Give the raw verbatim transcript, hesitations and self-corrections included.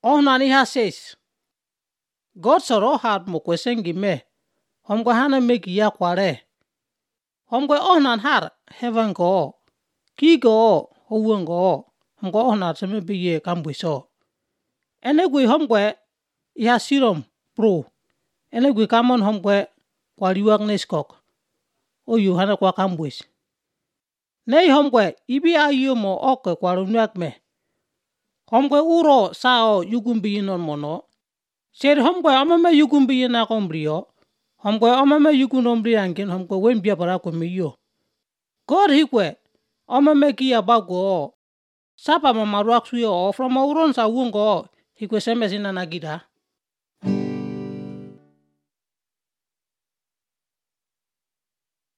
ohnan ihe says God soro hat mo kwesengi me homgwe hana megi ya kware homgwe ohnan har heaven go ki go owun go homgwe ohnan seme biye kambwiso enegwe homgwe ya sirom pro enegwe kamon homgwe kwaliwak neskok o yohana kwa kambwis nei homgwe ibi ayo mo oke kwarunak me homgwe uro sao yugumbi non mono ser homgwe amame yugumbi na kombrio homgwe amame yugunombri angin homgwe wembia bara ko miyo God hikwe amame kia bago sapa mamaruak suyo from auron sa wungo hikwe semesina nagida